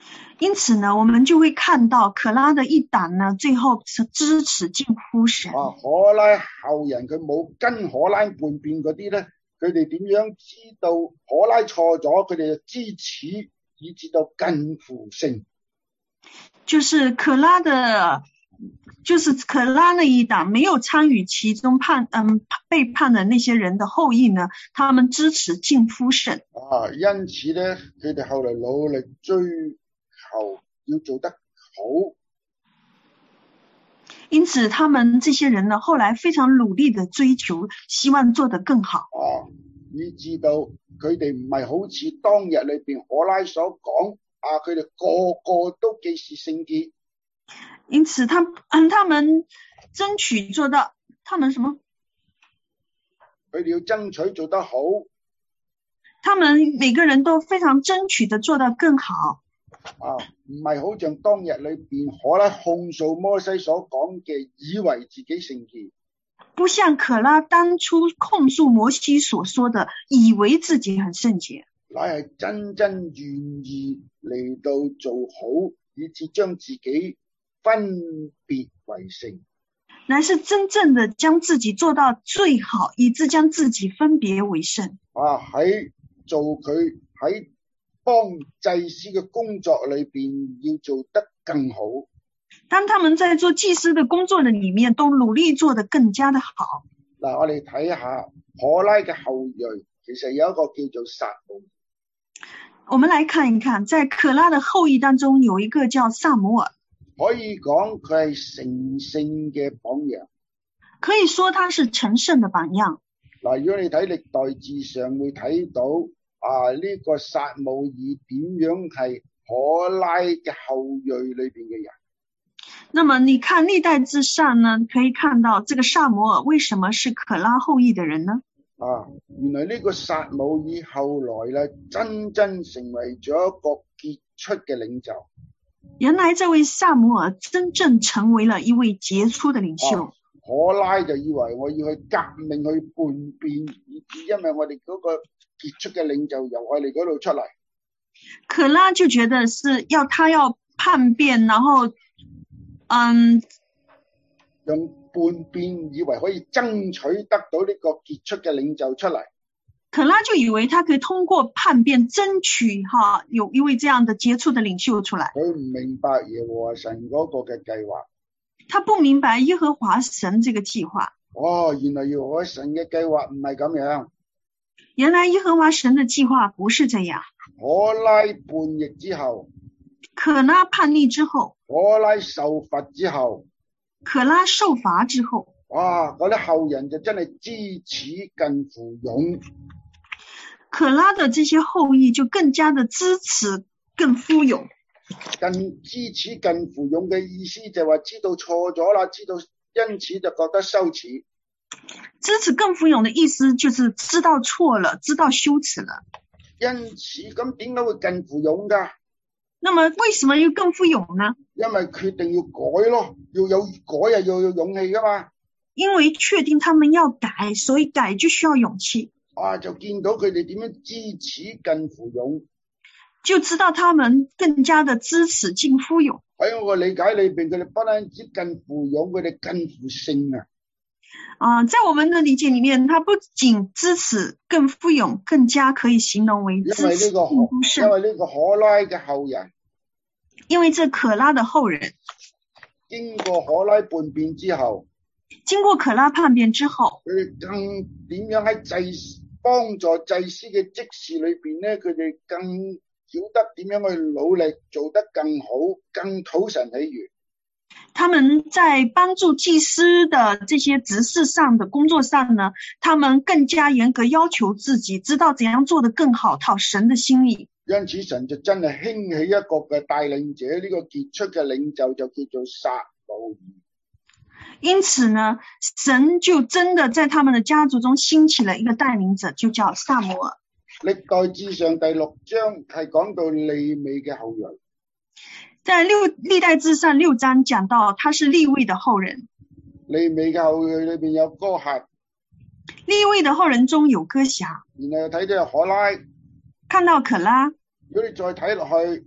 因此呢，我們就會看到可拉的一黨呢，最後是支持近乎神。 啊，可拉後人佢冇跟可拉叛變嗰啲咧，佢哋點樣知道可拉錯咗，佢哋就支持以至到近乎聖。 就是可拉的，就是可拉那一黨沒有參與其中叛，嗯，背叛的那些人的後裔呢，他們支持近乎聖。 啊，因此咧，佢哋後來努力追求要做得好。 因此，他們這些人呢，後來非常努力的追求，希望做得更好。 啊，以至到佢哋唔係好似當日裏邊可拉所講，啊，佢哋個個都既是聖潔。 因此他，他他們爭取做到，他們什麼？ 佢哋要爭取做得好。 他們每個人都非常爭取的做得更好。 啊，唔係好像當日裏邊可拉控訴摩西所講嘅，以為自己聖潔。 不像可拉當初控訴摩西所說的，以為自己很聖潔。 乃係真真願意嚟到做好，以致將自己分別為聖。 乃是真正的將自己做到最好，以致將自己分別為聖。 啊，喺做佢喺幫祭司嘅工作裏邊要做得更好。 當他們在做祭司的工作的裏面，都努力做得更加的好。 嗱，我哋睇下可拉嘅後裔，其實有一個叫做撒母。 我們來看一看，在可拉的後裔當中，有一個叫撒母耳。 可以講佢係成聖嘅榜樣。 可以說他是成聖的榜樣。 嗱，如果你睇歷代志上會睇到啊，呢、這個撒母耳點樣係可拉嘅後裔裏邊嘅人。 那麼你看歷代志上呢，可以看到這個撒母耳為什麼是可拉後裔的人呢？ 啊，原來呢個撒母耳後來咧，真正成為咗一個傑出嘅領袖。 原來這位撒母耳真正成為了一位傑出的領袖。 啊，可拉就以為我要去革命去叛變，以致因為我哋嗰個傑出嘅領袖由我哋嗰度出嚟。 可拉就覺得是要他要叛變，然後嗯， 用叛變以為可以爭取得到呢個傑出嘅領袖出嚟。 可拉就以為他可以通過叛變爭取哈有一位這樣的傑出的領袖出來。 佢唔明白耶和華神嗰個嘅計劃。 他不明白耶和華神這個計劃。 哦，原來耶和華神嘅計劃唔係咁樣。 原來耶和華神的計劃不是這樣。 可拉叛逆之後， 可拉叛逆之後， 可拉受罰之後， 可拉受罰之後， 哇！嗰啲後人就真係知恥近乎勇。 可拉的這些後裔就更加的知恥更乎勇。 更知恥近乎勇嘅意思就係話知道錯咗啦，知道因此就覺得羞恥。 知恥更乎勇的意思就是知道錯了，知道羞恥了。 因此咁點解會近乎勇㗎？ 那麼為什麼要更乎勇呢？ 因為決定要改咯，要有改啊，要有勇氣㗎嘛。 因為確定他們要改，所以改就需要勇氣。 啊，就見到佢哋點樣知恥近乎勇， 就知道他們更加的知恥近乎勇。 喺我嘅理解裏邊，佢哋不單止近乎勇，佢哋近乎聖啊。 啊、呃，在我們的理解裏面，他不僅知恥更乎勇，更加可以形容為知恥近乎聖。 因為呢個可拉嘅後人， 因為這可拉的後人， 經過可拉叛變之後， 經過可拉叛變之後， 佢哋更點樣喺祭幫助祭司嘅職事裏邊咧？佢哋更曉得點樣去努力做得更好，更討神喜悅。 他們在幫助祭司的這些職事上的工作上呢，他們更加嚴格要求自己，知道怎樣做得更好，討神的心意。 因此神就真係興起一個嘅帶領者，呢、這個傑出嘅領袖就叫做撒母耳。 因此呢，神就真的在他們的家族中興起了一個帶領者，就叫撒母耳。 歷代志上第六章係講到利未嘅後裔。 在六歷代志上六章講到他是利未的後人。 利未嘅後裔裏邊有哥轄。 利未的後人中有哥轄。 然後睇到有可拉。 看到可拉。 如果你再睇落去，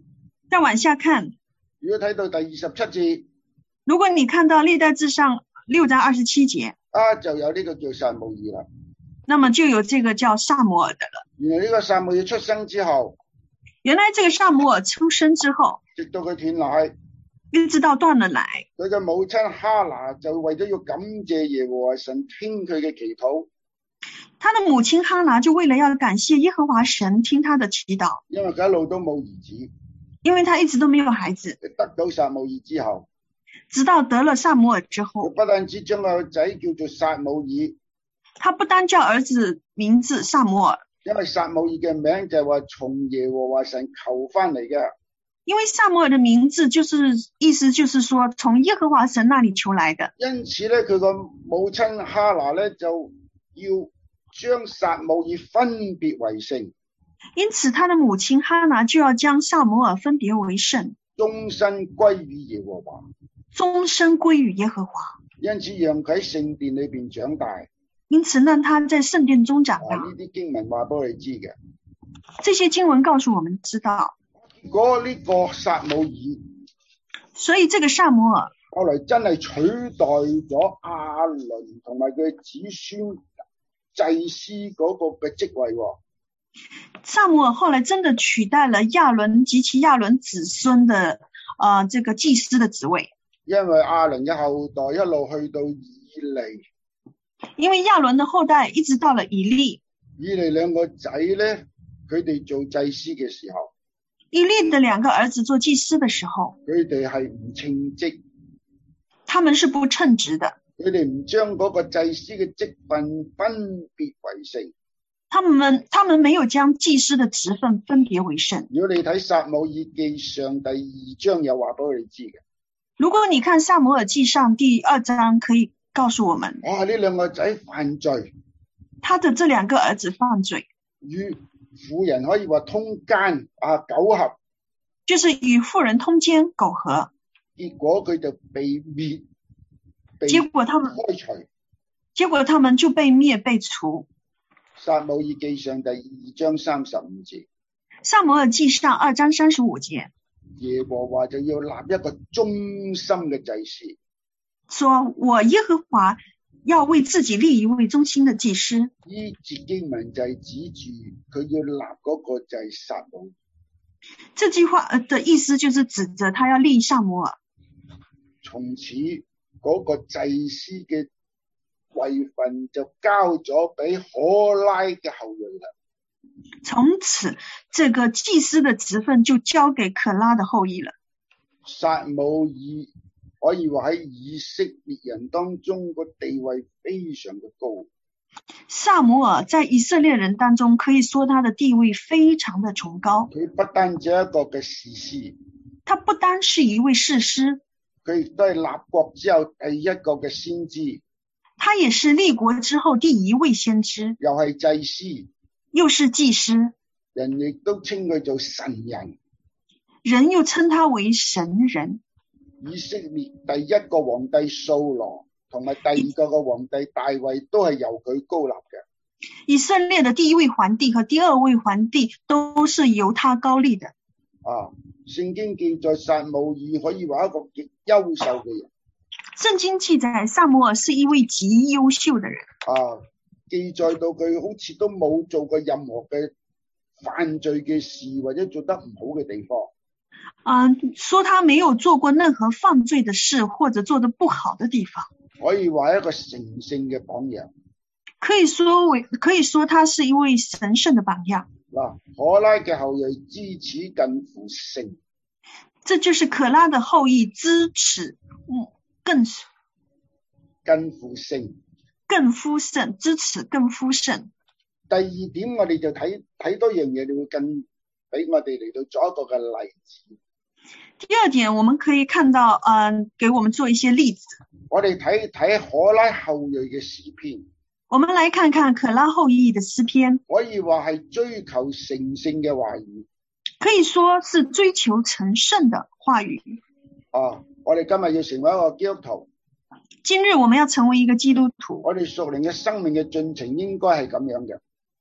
再往下看， 如果睇到第二十七節， 如果你看到歷代志上六章二十七節， 啊，就有呢個叫撒母耳啦。 那麼就有這個叫撒母耳的了。 原來呢個撒母耳出生之後， 原來這個撒母耳出生之後， 直到佢斷奶， 一直到斷了奶， 佢嘅母親哈拿就為咗要感謝耶和華神聽佢嘅祈禱。 他的母親哈拿就為了要感謝耶和華神聽他的祈禱， 因為佢一路都冇兒子， 因為他一直都沒有孩子。 得到撒母耳之後， 直到得了撒母耳之後， 佢不但只將個仔叫做撒母耳， 他不單叫兒子名字撒母耳， 因為撒母耳嘅名就係話從耶和華神求翻嚟嘅。 因為撒母耳的名字就是意思就是說從耶和華神那裡求來的。 因此咧，佢個母親哈拿咧就要將撒母耳分別為聖。 因此他的母親哈拿就要將撒母耳分別為聖， 終身歸於耶和華， 終身歸於耶和華。 因此讓佢喺聖殿裏邊長大。 因此讓他在聖殿中長大。 呢啲經文話俾我哋知嘅， 這些經文告訴我們知道。 如果呢個撒母耳， 所以這個撒母耳後來真係取代咗亞倫同埋佢子孫祭司嗰個嘅職位。 撒母耳後來真的取代了亞倫及其亞倫子孫的呃這個祭司的職位。 因為亞倫嘅後代一路去到以利， 因為亞倫的後代一直到了以利。 以利兩個仔咧，佢哋做祭司嘅時候， 以利的兩個兒子做祭司的時候， 佢哋係唔稱職， 他們是不稱職的。 佢哋唔將嗰個祭司嘅職分分別為聖。 他們他們沒有將祭司的職分分別為聖。 如果你睇撒母耳記上第二章有話俾我哋知嘅。 如果你看撒母耳記上第二章，可以告訴我們， 哇！呢兩個仔犯罪， 他的這兩個兒子犯罪， 與婦人可以話通姦啊，苟合， 就是與婦人通姦苟合， 結果佢就被滅，被結果他們開除， 結果他們就被滅被除。 撒母耳記上第二章三十五節， 撒母耳記上二章三十五節， 耶和華就要立一個忠心嘅祭司， 說我耶和華要為自己立一位忠心的祭司。 呢節經文就係指住佢要立嗰個就係撒母耳。 這句話的意思就是指着他要立撒母耳。 從此嗰個祭司嘅位份就交咗俾可拉嘅後裔啦。 從此這個祭司的職分就交給可拉的後裔了。 撒母耳可以話喺以色列人當中個地位非常的高。 撒母耳在以色列人當中可以說他的地位非常的崇高。 佢不單止一個嘅士師， 他不單是一位士師， 佢亦都係立國之後第一個嘅先知。 他也是立國之後第一位先知， 又係祭司， 又是祭司， 人亦都稱佢做神人， 人又稱他為神人。 以色列第一個皇帝掃羅同埋第二個嘅皇帝大衛都係由佢高立嘅。 以色列的第一位皇帝和第二位皇帝都是由他高立的。 啊，聖經記載撒母耳可以話一個極優秀嘅人。 聖經記載撒母耳是一位極優秀的人。 啊，記載到佢好似都冇做過任何嘅犯罪嘅事或者做得唔好嘅地方。 嗯、呃，說他沒有做過任何犯罪的事或者做得不好的地方。 可以話一個神聖嘅榜樣。 可以說為可以說他是一位神聖的榜樣。 嗱，可拉嘅後裔知恥近乎聖。 這就是可拉的後裔知恥，嗯，更近乎聖， 更夫聖，知恥更夫聖。 第二點，我哋就睇睇多樣嘢，你會更俾我哋嚟到做一個嘅例子。 第二點，我們可以看到，嗯、呃，給我們做一些例子。 我哋睇睇可拉後裔嘅詩篇。 我們來看看可拉後裔的詩篇。 可以話係追求成聖嘅話語。 可以說是追求成聖的話語。 啊，我哋今日要成為一個基督徒。 今日我們要成為一個基督徒。 我哋屬靈嘅生命嘅進程應該係咁樣嘅。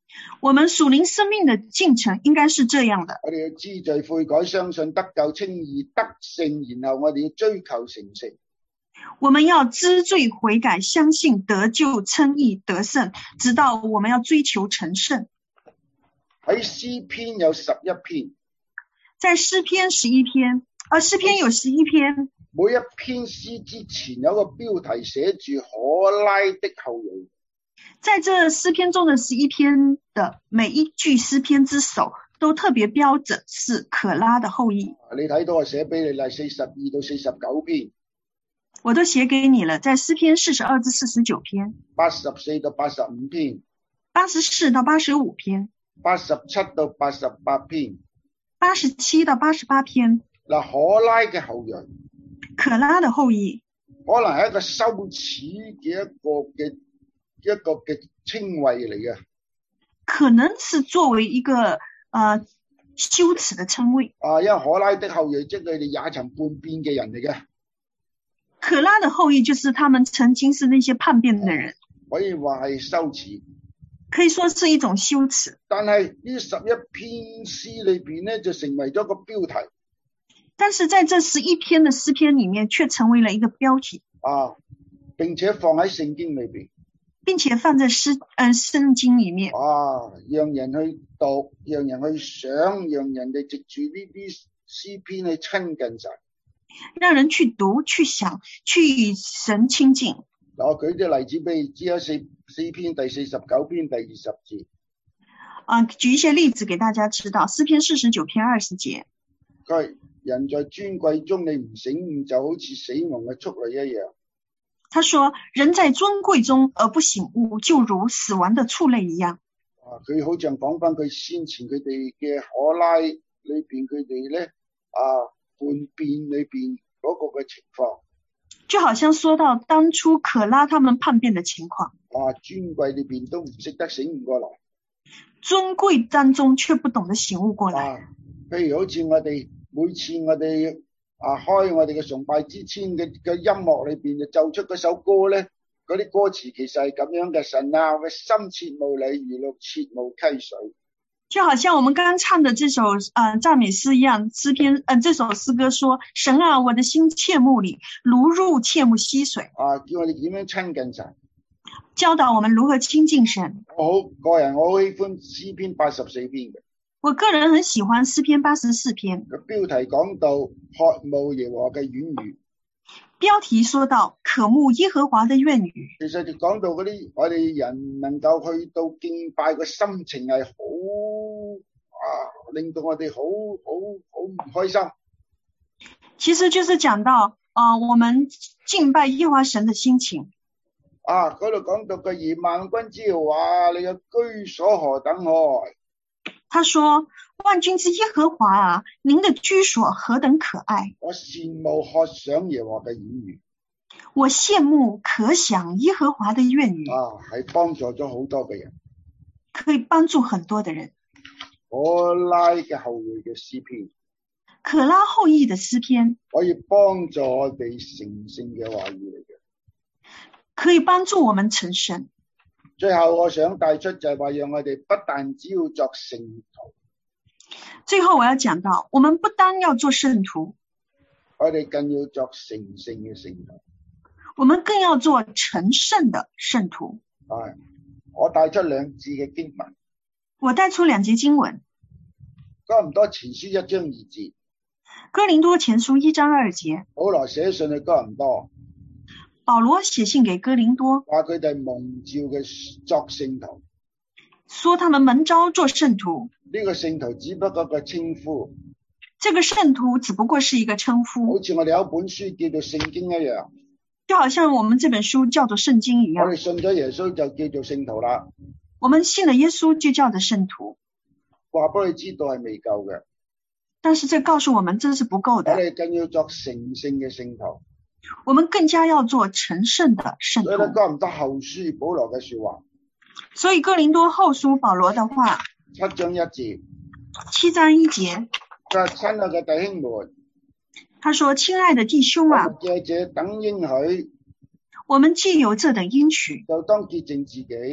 我們屬靈生命的進程應該是這樣的。 我哋要知罪悔改，相信得救稱義得勝，然後我哋要追求成聖。 我們要知罪悔改，相信得救稱義得勝，直到我們要追求成聖。 喺詩篇有十一篇， 在詩篇十一篇，啊，詩篇有十一篇。 每一篇詩之前有個標題寫住可拉的後裔。 在這詩篇中的十一篇的每一句詩篇之首都特別標着是可拉的後裔。 你睇到我寫俾你啦，四十二到四十九篇。 我都寫給你了，在詩篇四十二至四十九篇。 八十四到八十五篇。 八十四到八十五篇。 八十七到八十八篇。 八十七到八十八篇。 嗱，可拉嘅後裔。 可拉的後裔。 可能係一個羞恥嘅一個嘅一個嘅稱謂嚟嘅。 可能是作為一個呃羞恥的稱謂。 啊，因為可拉的後裔即係佢哋也曾叛變嘅人嚟嘅。 可拉的後裔就是他們曾經是那些叛變的人。 可以話係羞恥。 可以說是一種羞恥。 但係呢十一篇詩裏邊咧，就成為咗個標題。 但是在這十一篇的詩篇裏面，卻成為了一個標題。 啊，並且放喺聖經裏邊。 並且放在詩嗯聖經裏面。 啊，讓人去讀，讓人去想，讓人哋藉住呢啲詩篇去親近神。 讓人去讀、去想、去與神親近。 嗱，我舉啲例子俾你知啊，四詩篇第四十九篇第二十節。 啊，舉一些例子給大家知道。詩篇四十九篇二十節。 佢人在尊貴中，你唔醒悟，就好似死亡嘅畜類一樣。 他說：人在尊貴中而不醒悟，就如死亡的畜類一樣。 啊，佢好像講翻佢先前佢哋嘅可拉裏邊佢哋咧啊叛變裏邊嗰個嘅情況。 就好像說到當初可拉他們叛變的情況。 啊，尊貴裏邊都唔識得醒悟過來。 尊貴當中卻不懂得醒悟過來。 啊，譬如好似我哋每次我哋啊開我哋嘅崇拜之前嘅嘅音樂裏邊就奏出嗰首歌咧，嗰啲歌詞其實係咁樣嘅：神啊，我嘅心切慕你，如鹿切慕溪水。 就好像我們剛剛唱的這首呃讚美詩一樣，詩篇嗯、呃、這首詩歌說：神啊，我的心切慕你，如鹿切慕溪水。 啊，叫我哋點樣親近神， 教導我們如何親近神。 我好個人我好喜歡詩篇八十四篇嘅。 我個人很喜歡詩篇八十四篇。 個標題講到渴慕耶和華嘅院宇。 標題說到渴慕耶和華的院宇。 其實就講到嗰啲我哋人能夠去到敬拜嘅心情係好啊，令到我哋好好好唔開心。 其實就是講到啊、呃，我們敬拜耶和華神的心情。 啊，嗰度講到個以萬軍之耶和華，你嘅居所何等可愛。 他說：萬軍之耶和華啊，您的居所何等可愛。 我羨慕渴想耶和華嘅院宇。 我羨慕可想耶和華的院宇。 啊，係幫助咗好多嘅人。 可以幫助很多的人。 可拉嘅後裔嘅詩篇。 可拉後裔的詩篇。 可以幫助我哋成聖嘅話語嚟嘅。 可以幫助我們成聖。 最後我想帶出就係話，讓我哋不但只要作聖徒。 最後我要講到，我們不單要做聖徒， 我哋更要作成聖嘅聖徒。 我們更要做成聖的聖徒。 係，我帶出兩節嘅經文。 我帶出兩節經文。 哥林多前書一章二節。 哥林多前書一章二節。 保羅寫信去哥林多。 保羅寫信給哥林多， 話佢哋蒙召嘅作聖徒， 說他們蒙召做聖徒。 呢個聖徒只不過個稱呼， 這個聖徒只不過是一個稱呼， 好似我哋有一本書叫做聖經一樣， 就好像我們這本書叫做聖經一樣。 我哋信咗耶穌就叫做聖徒啦。 我們信了耶穌就叫做聖徒。 話俾你知道係未夠嘅， 但是這告訴我們這是不夠的。 我哋更要作成聖嘅聖徒。 我們更加要做成聖的聖徒。 所以咧，哥林多後書保羅嘅說話。 所以哥林多後書保羅的話。 七章一節。 七章一節。 佢話親愛嘅弟兄們。 他說：親愛的弟兄啊， 借這等應許， 我們既有這等應許， 就當潔淨自己。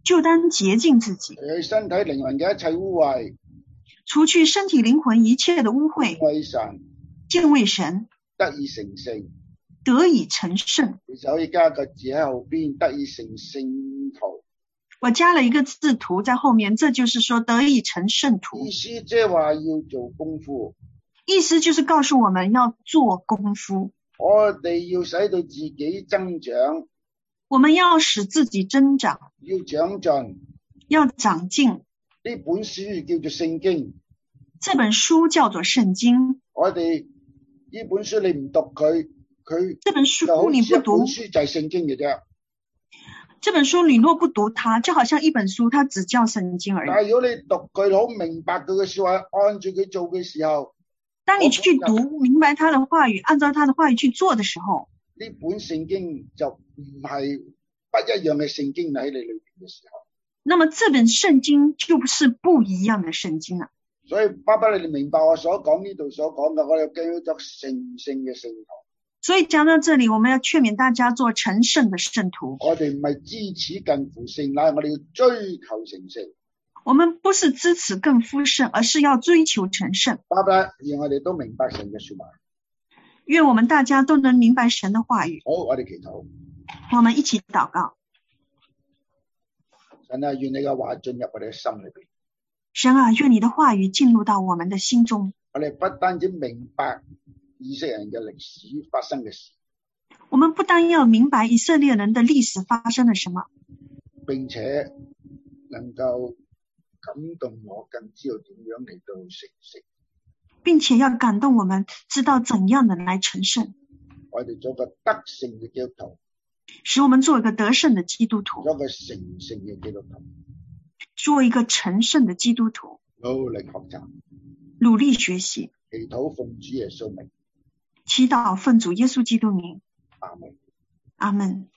就當潔淨自己， 除去身體靈魂嘅一切污穢， 除去身體靈魂一切的污穢， 敬畏神， 敬畏神， 得以成聖， 得以成聖。 其實可以加個字喺後邊，得以成聖徒。 我加了一個字徒在後面，這就是說得以成聖徒。 意思即係話要做功夫， 意思就是告訴我們要做功夫。 我哋要使到自己增長， 我們要使自己增長， 要長進， 要長進。 呢本書叫做聖經， 這本書叫做聖經。 我哋呢本書你唔讀佢，佢這本書你不讀， 本書就係聖經嘅啫。 這本書你若不讀它，就好像一本書，它只叫聖經而已。 但係如果你讀佢好明白佢嘅說話，按住佢做嘅時候， 當你去讀明白他的話語，按照他的話語去做的時候， 呢本聖經就唔係不一樣嘅聖經喺你裏邊嘅時候， 那麼這本聖經就是不一樣的聖經啦。 所以巴不你哋明白我所講呢度所講嘅，我哋叫做成聖嘅聖徒。 所以講到這裡，我們要勸勉大家做成聖的聖徒。 我哋唔係知恥近乎聖，乃係我哋要追求成聖。 我們不是知恥更乎聖，而是要追求成聖。 巴不讓我哋都明白神嘅說話。 願我們大家都能明白神的話語。 好，我哋祈禱。 我們一起禱告。 神啊，願你嘅話進入我哋嘅心裏邊。 神啊，願你的話語進入到我們的心中。 我哋不單止明白以色列人嘅歷史發生嘅事， 我們不單要明白以色列人的歷史發生了什麼， 並且能夠感動我更知道點樣嚟到成聖， 並且要感動我們知道怎樣的來成聖。 我哋做個得勝嘅基督徒， 使我們做一個得勝的基督徒， 做個成聖嘅基督徒， 做一個成聖的基督徒， 努力學習， 努力學習， 祈禱奉主耶穌名， 祈禱奉主耶穌基督名， 阿門， 阿門。